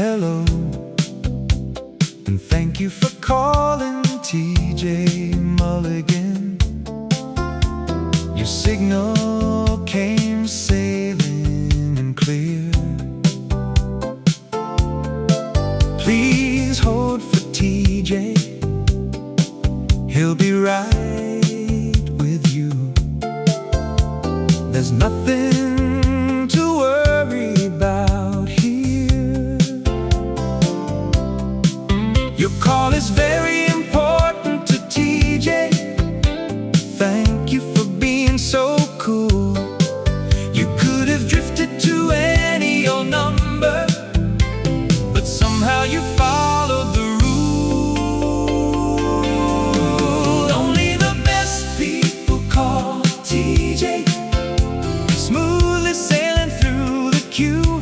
Hello, and thank you for calling TJ Mulligan. Your signal came sailing and clear. Please hold for TJ, he'll be right with you. There's nothing to worry about here. Your call is very important to TJ. Thank you for being so cool. You could have drifted to any old number, but somehow you followed the rule. Only the best people call TJ, smoothly sailing through the queue.